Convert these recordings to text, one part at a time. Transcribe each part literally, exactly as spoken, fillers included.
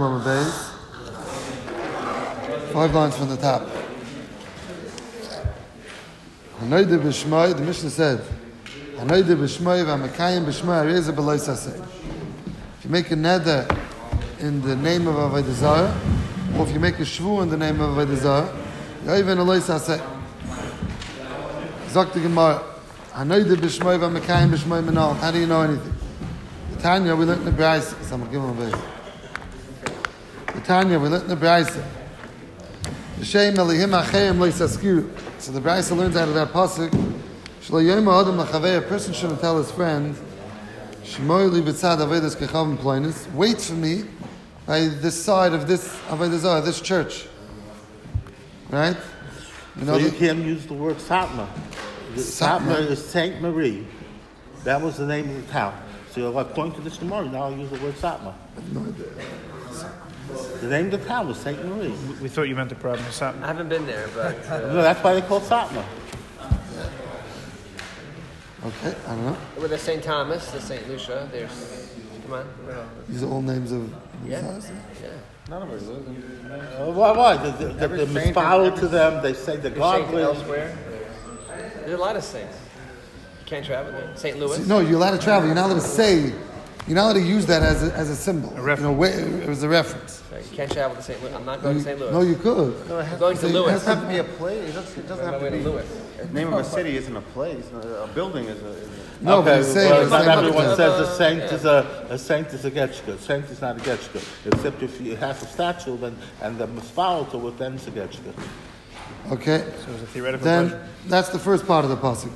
Gimel Beis. Five lines from the top. Hanoide b'shmai, the Mishnah said, Hanoide b'shmai v'amakayim b'shmai areza b'loy saseh. If you make a neder in the name of Avodah Zarah, or if you make a shvu in the name of Avodah Zarah, yoyven aloy saseh. Zok the Gemara, Hanoide b'shmai v'amakayim b'shmai menal. How do you know anything? The Tanya, we learned in the Braisa. So I'm going to give him a bit. The Tanya, we learned in the Braisa. So the Braisa learns out of that pasuk, a person shouldn't tell his friend, wait for me by this side of this Avodah Zarah, this church. Right? You know, so you the, can't use the word Satmar. Satmar is Saint Marie. That was the name of the town. So you're like, according to this tomorrow, now I'll use the word Satmar. I have no idea. The name of the town was Saint Marie. We, we thought you meant the problem with Satmar. I haven't been there, but... Uh, no, that's why they call it Satmar. Okay, I don't know. With the Saint Thomas, the Saint Lucia, there's... Come on. These are all names of... Yeah. yeah. None of us. Uh, why? Why? The, the, the, the misfollow to them, they say the God will... elsewhere. There's a lot of saints. You can't travel there. Saint Louis. No, you're allowed to travel. You're not allowed to say... You're not allowed to use that as a, as a symbol. A reference. You know, where, it was a reference. Sorry, you can't travel to Saint Louis. I'm not going you, to Saint Louis. No, you could. No, I'm going to Louis. It doesn't have to be a place. It doesn't, it doesn't have to be. Louis. The name of a city isn't a place. A building is a... Is a no, okay, but he's saying... Well, not everyone uh, says a saint yeah. is a, a saint is a getchka. A saint is not a getchka. Except if you have a statue then, and the misfollow to it, then it's a getchka. Okay. So it's a theoretical then question. That's the first part of the pasuk.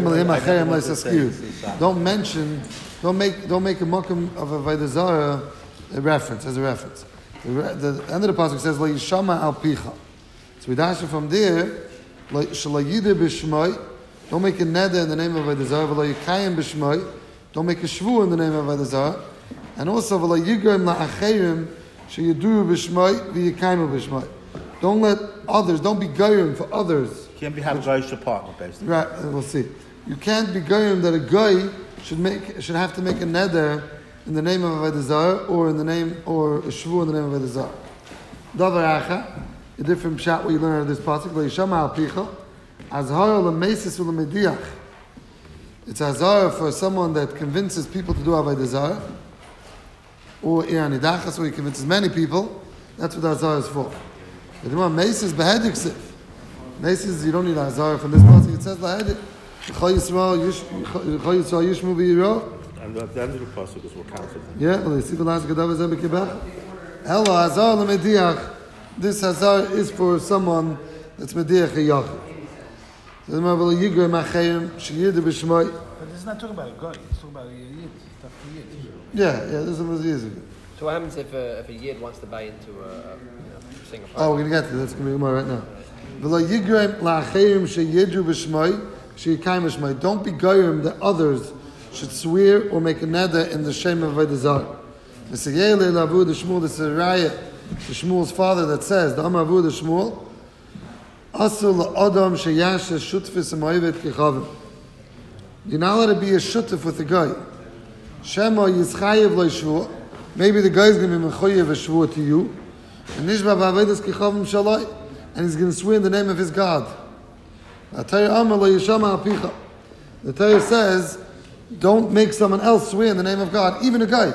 Don't mention, don't make, don't make a mokum of a Avodah Zarah a reference as a reference. The, the end of the pasuk says "La yishama al picha." So we dash it from there. Shalayide b'shmai. Don't make a neder in the name of Avodah Zarah. V'la yikayim b'shmai. Don't make a shvu in the name of Avodah Zarah. And also v'la yigram la'acherim sheyidu b'shmai v'yikayim b'shmai. Don't let others, don't be goyim for others. You can't be have a goyish partner, basically. Right, we'll see. You can't be goyim that a guy should make should have to make a neder in the name of Avodah Zarah or in the name or a shvu in the name of Avodah Zarah. Davar acha, a different pshat what you learn out of this pasuk. Leishama al picha, azhar lemeisis ulemediach. It's azhar for someone that convinces people to do Avodah Zarah, or iranidachas, where he convinces many people. That's what azhar is for. The Gemara Mesis behedik sif. Mesis, you don't need azhar from this pasuk. It says behedik. Chol Yisrael Yishmu v'yiro. And at the end of the pasuk is what counts. Yeah, well, you see the last gadav is ebekibach. Hello, azhar lemediach. This azhar is for someone that's mediach a yachid. So the Gemara will yigrei machayim sheyidu b'shmoi. But this is not talking about a guy. It's talking about a yid. Yeah, yeah, this was years ago. So what happens if a, if a yid wants to buy into a, you know, sing a part? Oh, we're going to get to that. That's going to be Gemara right now. V'lo yigrei la'achayim sheyidu b'shmoi sheyikayim b'shmoi. Don't be goyim that others should swear or make a neder in the shem of Avodah Zarah. V'segei le'lavu the Shmuel, this is a raya, the Shmuel's father that says, the Amavu the Shmuel, Asul la'adam sheyashes shutfis amoivet kechavim. You're not allowed to be a shutf with a guy. Shema yischayev lo'ishvur. Maybe the guy's going to be mechoyev a shvur to you. And nishba ba'avedas kechavim shalai. And he's going to swear in the name of his God. The Torah says, don't make someone else swear in the name of God, even a guy.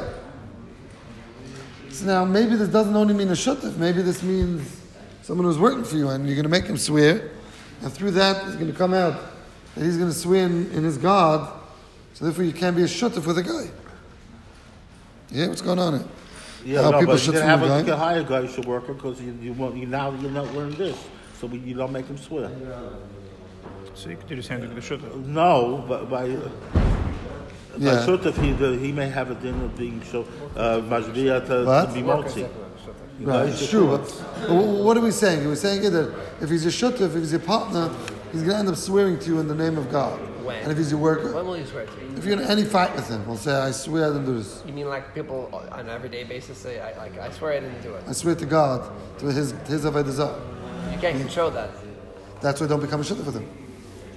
So now, maybe this doesn't only mean a shutuf. Maybe this means someone who's working for you, and you're going to make him swear. And through that, it's going to come out that he's going to swear in, in his God. So therefore, you can't be a shutuf with a guy. Yeah, what's going on here? Yeah, How no, people but you should can have a, guy? you can hire a guy who should work because you, you, won't, you now you're not learning this, so we, you don't make him swear. So you could do the same thing with the shutuf. No, but by uh, Yeah. by shutuf he the, he may have a din of being so mashviya to, What? to be motzi. Right, it's true. But, but what are we saying? We're saying here that if he's a shutuf, if he's your partner, he's going to end up swearing to you in the name of God. When? And if he's your worker, When will you swear to you? if you're in any fight with him, he'll say, I swear I didn't do this. You mean like people on an everyday basis say, I, like, I swear I didn't do it. I swear to God, to his his Avodah Zarah. You can't control that. That's why don't become a shutuf with him.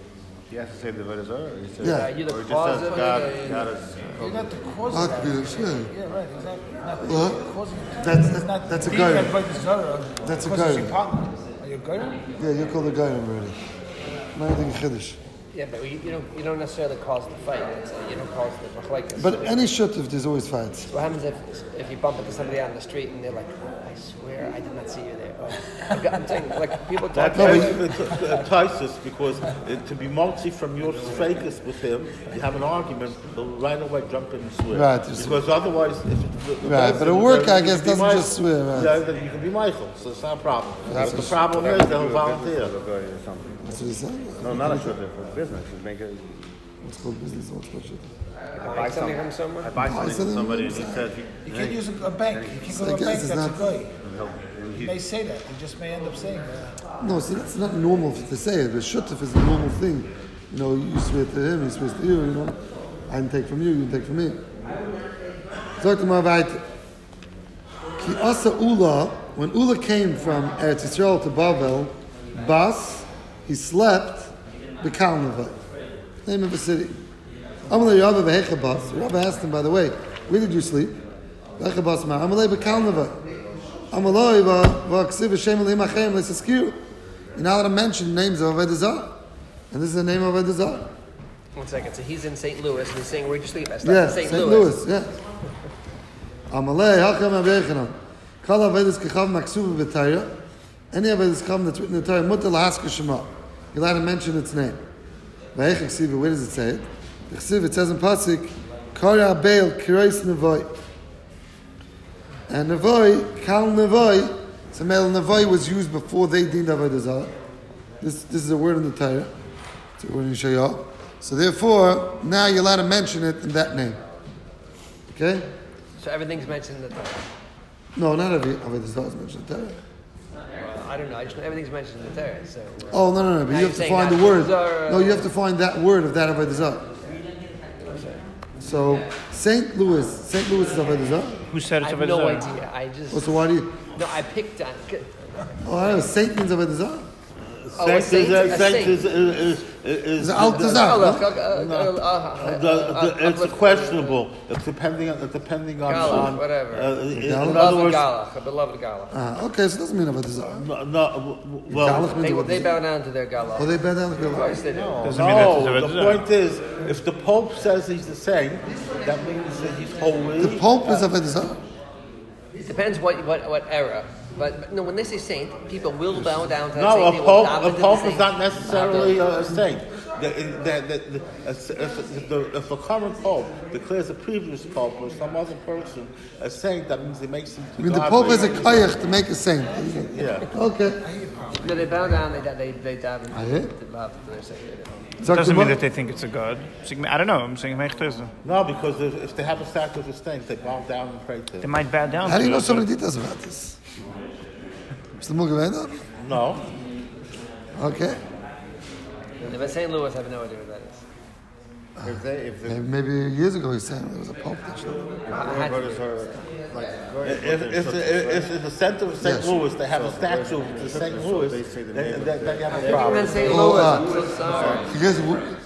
He has to say the Avodah Zarah, or he says, Yeah. Uh, you're the or he just cause says of God, it. God is. You're not the cause Not of that. Kiddush, yeah. Yeah, right, exactly. Not the What? cause of it. That's- It's not that's a being goyim. that Avodah Zarah That's a because it's goyim. your partner. Are you a goyim? Yeah, you call the guy already. Not anything Kiddush. Yeah, but you, you don't you don't necessarily cause the fight. It's, uh, you don't cause the machlekes. But any shutuf, there's always fights. What happens if if you bump into somebody out on the street and they're like, oh, I swear I did not see you there. Oh, I've got- I'm saying, like, people talk That's No, about but entices because uh, to be multi from your fakest with him, you have an argument, he'll right away jump in and swear. Right, you see. Because otherwise, if it, the Right, person but a is work, there, I you guess, can be doesn't Michael. just swear, right. Yeah, then you can be Michael, so it's not a problem. That's But the a- problem is they'll volunteer. Or something. That's what he said. No, not a shooter, for business. You make a, What's called business, what's called shutuf. I buy buying something something. from somewhere. I buy something something from somebody and from he says, You can't use a, a bank. You can't go to I a guess bank it's that's not- a goy. and he'll- and You he- may say that. You just may end up saying that. No, see, that's not normal to say it. The shutuf is a normal thing. You know, you swear to him, he swears to you, you know. I didn't take from you, you didn't take from me. Sagt mal weiter. Ki asa Ula, when Ula came from Eretz Yisrael to Babel, Bas, he slept Bekalneva, name of a city. Amalei Rabba Behecha Bas. Rabba asked him, by the way, where did you sleep? Behecha Bas Ma. Amalei Bekalneva. Amalei V'aksiv Hashem Elohim Achem L'Siskiru. You're not allowed to mention names of Avodah Zarah. And this is the name of Avodah Zarah. One second. So he's in Saint Louis and he's saying, where'd you sleep? I slept Yeah, in Saint Saint Louis. Louis, yeah. Amalei Hachem Avechanam. Kol Avodas Kechav Maksuv B'Torah. Any Avodas Kechav that's written in the Torah, Mutar Lahaska Shema. You're allowed to mention its name. V'Hech Ksiva, where does it say it? The Ksiva, it says in Pasuk, Kora Beil Kirois Nevoi. And Nevoi, Kal Nevoi, so male Nevoi was used before they deemed Avodah Zarah. This, this is a word in the Torah. It's a word in Yeshayahu. So therefore, now you're allowed to mention it in that name. Okay? So everything's mentioned in the Torah. No, not every Avodah Zarah is mentioned in the Torah. Well, I don't know. I just know everything's mentioned in the Torah. So uh, Oh, no, no, no. But Now you you're have to saying find that the word. Zarah- No, you have to find that word of that Avodah Zarah. So, Saint Louis, Saint Louis is Avodah Zarah? Who said I it's have Avodah no Zarah? idea. I just Oh, so why do you... no. I picked on. Oh, I know. Saint means Avodah Zarah. Oh, a Saint saint, is, a saint saint. is, is, is, is It's Al Oh, Tazar, look, no? uh, uh, uh, uh, The, uh, the, it's uh, questionable. It's depending on depending on, Galach, on whatever. Uh, in, in Galach? other beloved words, Galach, a beloved Galach. Ah, okay, so it doesn't mean Avodah Zarah. no, no, well, Galach means They, Avodah they Zarah. bow down to their Galach. Oh, they bow down to Of Galach. course they do. Doesn't mean that it's no. Avodah The Zarah. point is, if the Pope says he's the saint, that means that he's holy. The Pope is Avodah Zarah. It depends what, what, what era. But, but no, when they say saint, people will bow down to that No, saint. a They will pope, bow a into pope the is not saint. necessarily Not a saint. The, the, the, the, if, if, the, if a current pope declares a previous pope or some other person a saint, that means he makes him to I mean, the God. Pope has a koyach to make a saint. Yeah. Okay. the- No, they bow down. They they they dive into, Ah, yeah? they bow to their saint. It doesn't mean that they think it's a god. I don't know. I'm saying Meichtezah. No, because if, if they have a statue of a saint, they bow down and pray to They him. might bow down How do to you know it, so but- many details about this? Is the Mugavenda? No. Okay. If it's Saint Louis, I have no idea what that is. If they, if the Maybe, maybe years ago he was saying there was a Pope. That should- I had to- brothers are like, If, if, if in the center of Saint Yes. Louis they have a statue to Saint Louis, they say the then, name of then, then you have a I problem. meant Saint Oh, Louis. uh, I'm so sorry. You guys, w-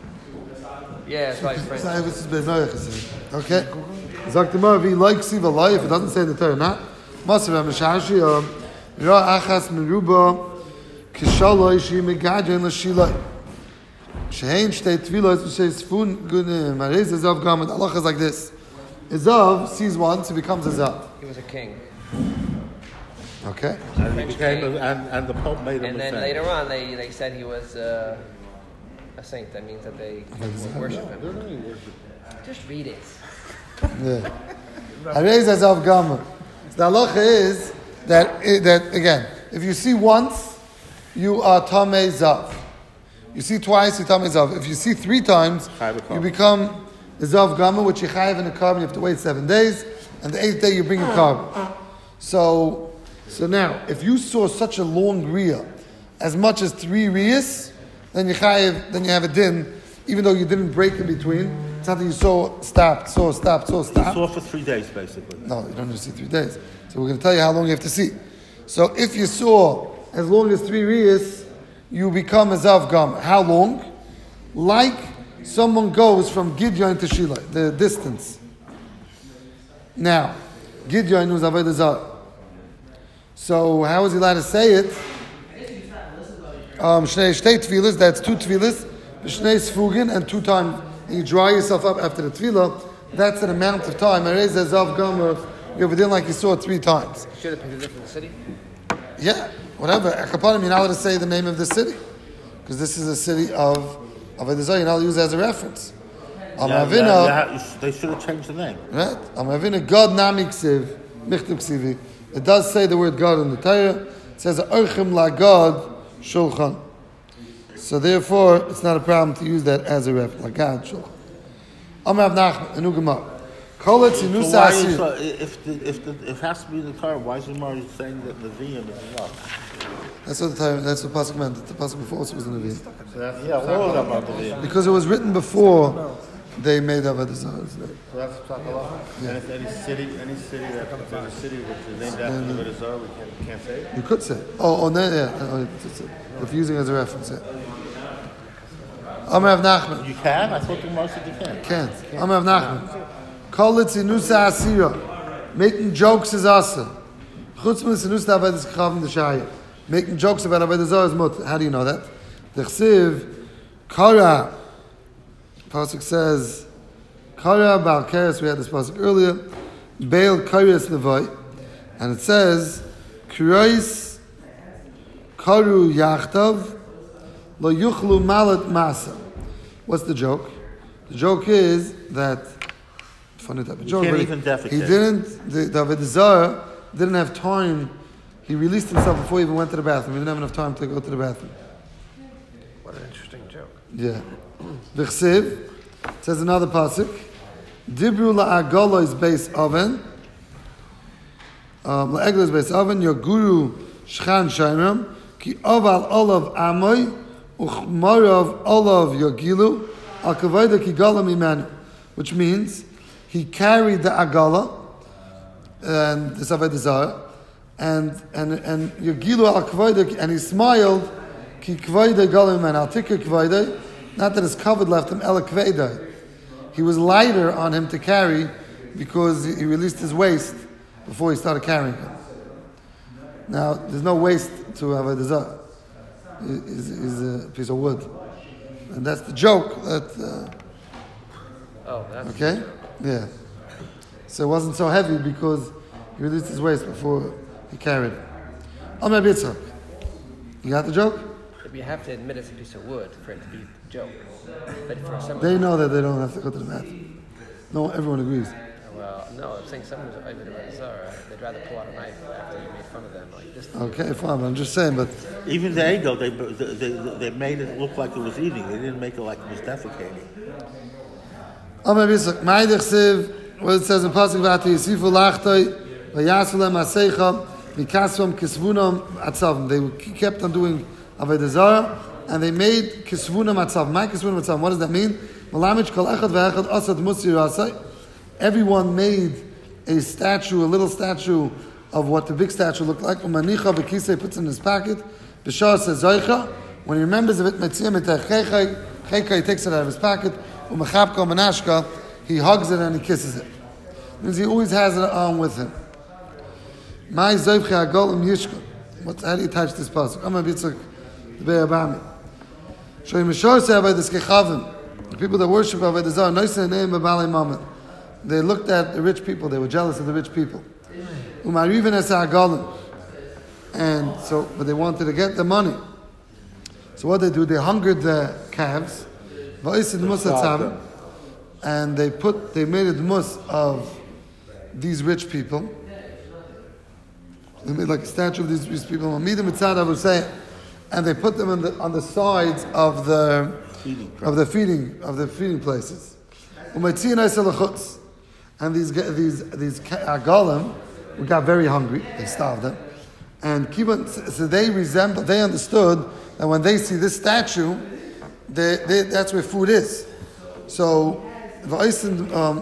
Yeah, it's probably French. Sorry, this is Benoach, he said. Okay. Sagt the Mar, if he likes Siva Lai, if it doesn't say in the Torah, not. Masav HaMashashi, Ra Achas Meruba, Kishaloi, Shi Megadrin, Lashiloi. Shehein Shtei Tvilos, Shtei Sfun, Gunim, Marez Ezav Gamet. Allah is like this. Ezav sees once, he becomes Ezav. He was a king. Okay. And, he became a, and, and the Pope made him And a then saint. later on, they, they said he was uh, a saint. That means that they worship him. Just read it. Yeah. Harez Ezav Gamet. The halacha is that, that, again, if you see once, you are Tamei Zav. You see twice, you Tamei Zav. If you see three times, Chayav you become Zav Gama, which you chayav in a carbon, you have to wait seven days, and the eighth day you bring a carbon. So, so now, if you saw such a long riyah, as much as three riyas, then you chayav, then you have a din, even though you didn't break in between. It's not that you saw, stopped, saw, stopped, saw, stopped. Saw for three days, basically. No, you don't have to see three days. So we're going to tell you how long you have to see. So if you saw as long as three riyas, you become a zav gam. How long? like someone goes from Gideon to Shiloh, the distance. Now, Gideon was Avodah Zarah. So how is he allowed to say it? Um, Shnei Shtei Tfilas, that's two Tfilas, Shnei Sfugin, and two times you dry yourself up after the Tfilah. That's an amount of time. Erez Zav Gomer, you're within like you saw it three times. Should have picked a different city. Yeah, whatever. Akapanim, you're not allowed to say the name of the city. Because this is a city of Avodah Zarah, you're not allowed to use it as a reference. Am Yeah, Avina, yeah, yeah, they should have changed the name. right? Am Avina, God Nami Ksiv, Michtav Ksivi. It does say the word God in the Torah. It says, Orchim La God Shulchan. So therefore, it's not a problem to use that as a reference. La God Shulchan. Amar Rav Nachman, Enu Gemara. Kol So Etzinus why is, Asir. uh, if the, if the, if it has to be the car, why is the Gemara saying that the Viyam is enough? That's what the Torah, that's what Pasuk meant. The Pasuk before also was in the Viyam. So that's, Yeah, all about the Viyam. Because it was written before they made Avodah Zarah. so that's Tzakalacha. And if any city, any city that comes to a city which is named after the Avodah Zarah, we can't, can't say it? You could say. Oh, oh no, yeah. Oh, it's, it's, if using it as a reference, yeah. Amar Rav Nachman. You can? I thought the Gemara said you can. Can't. Amar Rav Nachman. Kol Etzinusa Asira. Making jokes is asa. Chutz min Etzinusa Avodah Zarah D'Shaya. Making jokes about Avodah Zarah is mut. How do you know that? The Chsiv, Kara. Pasuk says, Kara Bal Keres. We had this pasuk earlier. Baal Keres Levoi, and it says, Krois Karu Yachtav Lo Yuchlu Malat Masa. What's the joke? The joke is that funny type of joke. can't but even defecate. He didn't. The, the Avodah Zarah didn't have time. He released himself before he even went to the bathroom. He didn't have enough time to go to the bathroom. What an interesting joke. Yeah. The Chsiv says another pasuk. Dibru la'agolo is base oven. Um, la'eglo is base oven. Your guru shchan shayram ki oval olav amoy uchmarav olav yogilu al kavayda ki galam imanu, which means he carried the agala and the Avodah Zarah and and and yogilu al kavayda, and he smiled ki kavayda galam imanu. I'll take a kavayda. Not that his covered left him, ela kveida. He was lighter on him to carry because he released his waist before he started carrying him. Now, there's no waist to Avodah Zarah. He's, he's a piece of wood. And that's the joke. That, uh, Oh, that's okay? Yeah. So it wasn't so heavy because he released his waist before he carried it. Amar Yitzchak. You got the joke? You have to admit it's a piece of wood for it to be a joke. But for some, They know that they don't have to go to the bathroom. No, everyone agrees. well, no, I'm saying someone who's over the Zara, they'd rather pull out a knife after you made fun of them like this. Okay, fine. But I'm just saying, but Even the ego, they, they they made it look like it was eating. They didn't make it like it was defecating. Amar Yitzchak, Ma'idech Siv, what it says in Pasuk V'ati Yisifu Lachtoi, V'yasu Lem Aseicha, Mikasvam Kisvunam Atzavim. They kept on doing Avodah Zarah, and they made Kisvunam Atzav. My Kisvunam Atzav, what does that mean? Malamich Kol Echad V'echad Asad Musir Asay. Everyone made a statue, a little statue of what the big statue looked like. Umanicha B'kisei puts in his pocket. B'shar says Zoicha. When he remembers of it, Metziyah Mitach Chechai, he takes it out of his pocket. Umachapka Manashka, he hugs it and he kisses it. Means he always has it on with him. My Zoicha Agolim Yishkon. What? How do you attach this pasuk? I'm a bitzuk the Be'abami. Shoy Mishor say about this Kechavim. The people that worship Avodah Zarah, Noisen Neim B'Balei Mammon. They looked at the rich people. They were jealous of the rich people. Umarivin es Agolim. And so, but they wanted to get the money. So what they do? They hungered the calves. Va'ised Musatzavim. And they put, they made a mus of these rich people. They made like a statue of these, these people. And they put them on the on the sides of the Feeding. of the feeding of the feeding places. And these these these agalim got very hungry. They starved them, and so they resemble. They understood that when they see this statue, they, they, that's where food is. So, um,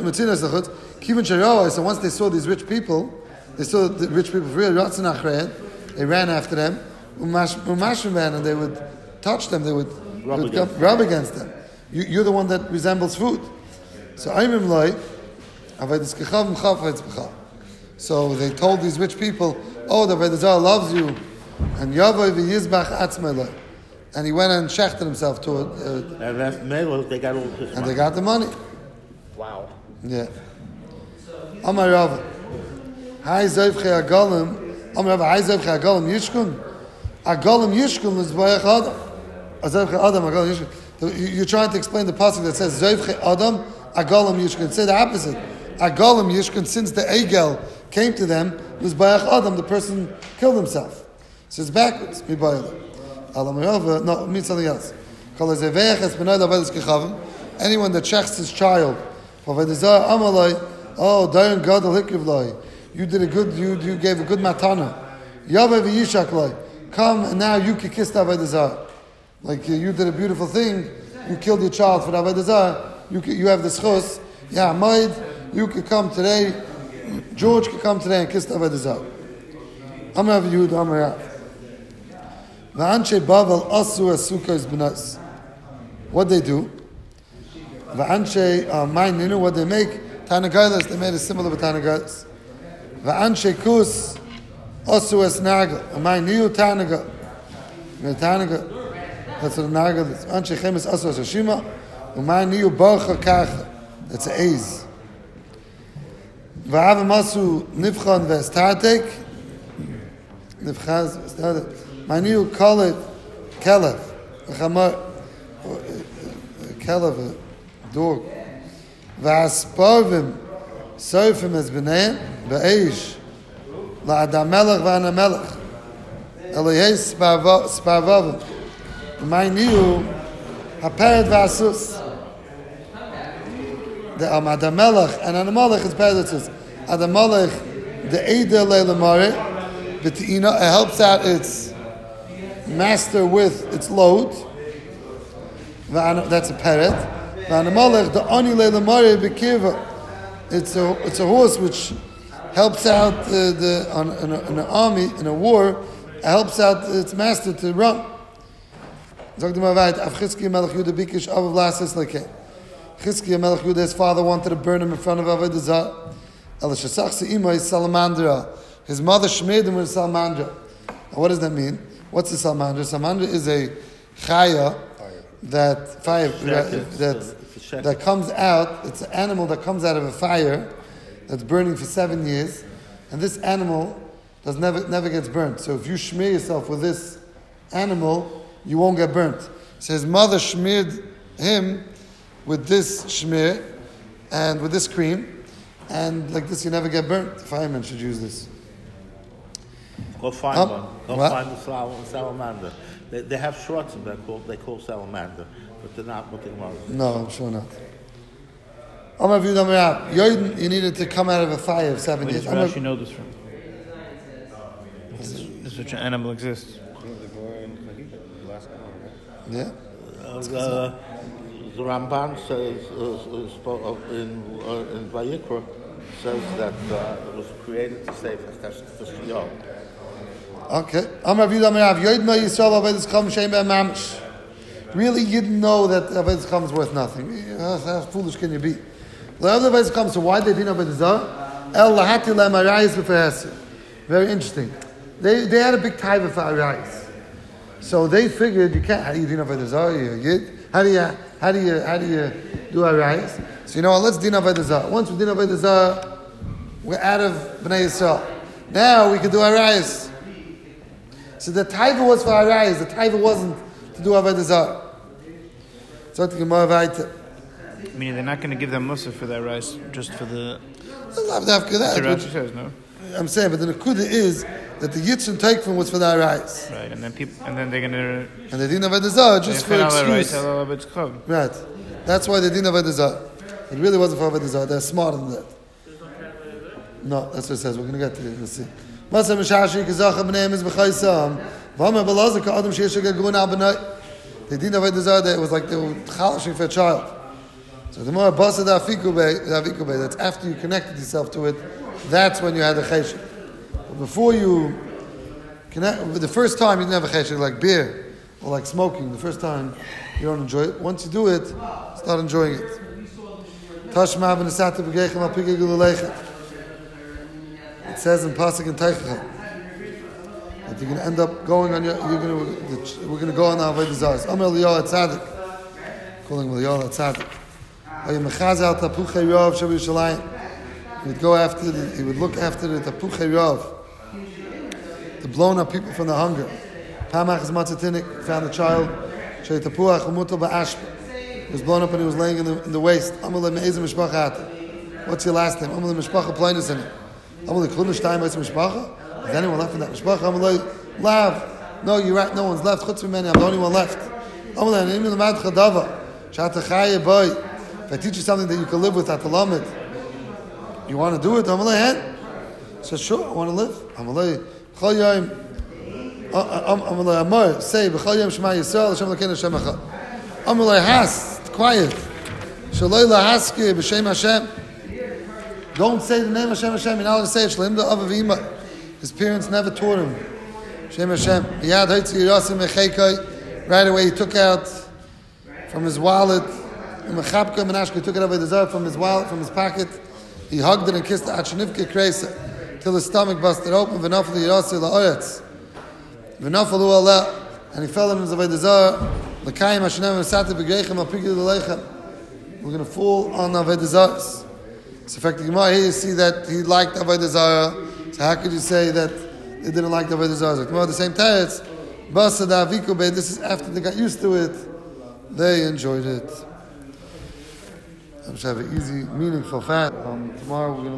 so once they saw these rich people. They saw the rich people for real. They ran after them, and they would touch them. They would Rub You'd against come, rub against them. You, you're the one that resembles food. So Aimim Loi, Avodas Kechavim Chafetz B'cha. So they told these rich people, oh, the Avodah Zarah loves you, and Yavoi v'yizbach atzmei loi. And he went and shechted himself to it. Uh, And that's Melo, they got all this and money. they got the money. Wow. Yeah. Amar Rava. Hai Zevche Agolim. Amar Rava. Hai Zevche Agolim Yishkun. Agolim Yishkun is Bayach Adam. Zevche Adam Agolim Yishkun. You're trying to explain the passage that says Zevche Adam Agolim Yishkun. Say the opposite. Agolim Yishkun, since the Egel came to them, was Bayach Adam, the person killed himself. So it's backwards. Mi Bayach. Alam Rava. No, it means something else. Anyone that checks his child, oh, Dayan Gadol Hikivlai, you did a good, you you gave a good matana. Yaveh v'yishaklai, come and now you can kiss the Avodah Zarah. Like uh, you did a beautiful thing, you killed your child for the Avodah Zarah. You you have the schus. Yeah, Maid, you could come today. George could come today and kiss the Avodah Zarah. Amar Yehud Amar Rav. V'anshe Bavel asu asukos b'nos. What they do? V'anshe ma'ininu, what they make? Tanagailas, they made it similar with Tanagailas. V'anshe kus asu es nagal. Ma'iniu tanagal. Tanagal. That's what a nagal is. V'anshe chemes asu es hashima. Ma'iniu barcha kacha. That's an aiz. V'avim asu nivchan v'estatek. Nivchaz v'estatek. Ma'iniu kolet kelev. V'chamar. Kelev, a dog. V'asparvim soifim es b'neim b'eish la'adam melech v'ana melech Elohei sparvavim Ma'iniu haperet v'asus. The um, Adam melech and Ana melech is peret v'asus. Adam melech, the Eideh le'lemare, b'te'ina, it helps out its master with its load. That's a parrot. The ani le'lemare b'kirva. It's a it's a horse which helps out uh, the on in, a, in an army in a war. It helps out its master to run. Sagt immer weiter. Av Chizkiya Melech Yehuda bikish avav lasis lekei. Chizkiya Melech Yehuda, his father wanted to burn him in front of Avodah Zarah. El shesach se'ima is salamandra. His mother shmeared him with a salamandra. What does that mean? What's a salamandra? Salamandra is a chaya. That fire that that comes out, it's an animal that comes out of a fire that's burning for seven years, and this animal does never never gets burnt. So if you smear yourself with this animal, you won't get burnt. So his mother smeared him with this shmear and with this cream, and like this you never get burnt. The fireman should use this. Go find Um, one. Go what? find the sal- salamander. They, they have shorts in there called they call salamander, but they're not what they want. No, I'm sure not. Amar Yehud Amar Rav. Yoden, you needed to come out of a fire of seven Where years. does Amar- Rashi know this from? This, this such an animal exists. Yeah. Uh, the, the Ramban says uh, uh, spo- uh, in uh, in Vayikra says that uh, it was created to save Cheshire. Okay. Amar Yehud Amar Rav. Yoden no Yisrael Avodas Chacham Shein Be'em Mamish. Really, you didn't know that Avodas Chacham is worth nothing. How, how foolish can you be? The other Avodas Chacham. So why they didn't Avodah Zarah? El lahati le'em arayis b'fereser. Very interesting. They they had a big taiva for arayis. So they figured you can't. How do you do Avodah Zarah? You yid. How do you how do you how do you do arayis? So you know what? Let's do Avodah Zarah. Once we do Avodah Zarah, we're out of Bnei Yisrael. Now we can do arayis. So the taiva was for arayis. The taiva wasn't to do Avodah Zarah. So the Gemara weiter. Meaning they're not going to give them mussar for their rice, just for the. After that, That's what Rashi says, no? I'm saying, but the Nakuda is that the Yitzhak Teikfim was for the arayis. Right, and then people, and then they're going to. And they didn't have Avodah Zarah just for excuse. excuse. Right. That's why they didn't have Avodah Zarah. It really wasn't for Avodah Zarah. They're smarter than that. No, that's what it says. We're going to get to it. Let's see. Masa Mishashi Kazacha B'nei is B'chaysam. V'amar B'lazar Ka'adam Sheyesh Gagun Al B'nai. They didn't have Avodah Zarah. It was like they were chalashing for a child. So the more Basa Da'afikubei, that's after you connected yourself to it, that's when you had a cheshek. Before you connect, the first time you didn't have a cheshek, like beer. or like smoking. The first time you don't enjoy it. Once you do it, start enjoying it. Tashma v'nesati b'geichem al pigei gululeichem. It says in Pasuk and Teichel that you're going to end up going on your. You're going to. We're going to go on our avodah zaros. Amar Eliyahu Tzaddik, calling Eliyahu Tzaddik. Ayimechazel tapuchei yov shel Yerushalayim. He would go after. The, he would look after the tapuchei yov, the blown up people from the hunger. Pamach Matzatinik found a child. Shei tapuach umuto ba'ashpa. He was blown up and he was laying in the in the waste. Amalei me'ezim mishpacha. What's your last name? Amalei mishpacha plainis in it. Amalei klunish time me'ezim mishpacha. Is anyone left in that mishpacha? Amalei lav. No, you're right. No one's left. Chutz mimeni. I'm the only one left. Amalei anim l'mad chadava. Shatachaya boy. If I teach you something that you can live with at the lamed, you want to do it? Amalei hen. He says, sure, I want to live. Amalei chol yom. Amalei amar. Say b'chol yom shema Yisrael Hashem l'kein Hashem echad. Amalei has. Quiet. Shaloi lahaski b'shem Hashem. Don't say the name Hashem Hashem. You're not allowed to say it. Shleim da Ava v'Ima. His parents never taught him. Shem Hashem. Yad ha'itzi yirasim mecheikai. Right away he took out from his wallet. Mechapka menashka took it out of the zar from his wallet, from his pocket. He hugged it and kissed it. Achnivke kreisa till his stomach busted open. V'nafal yirasi la'oretz. V'nafal u'aleh. And he fell in his avodah zar. We're going to fall on avodah zaros. So, in fact, the Gemara here you see that he liked avodah zarah. So, how could you say that they didn't like avodah zarah? Gemara the same teretz. This is after they got used to it. They enjoyed it. I should have an easy, meaningful fact. Um, tomorrow we're going to.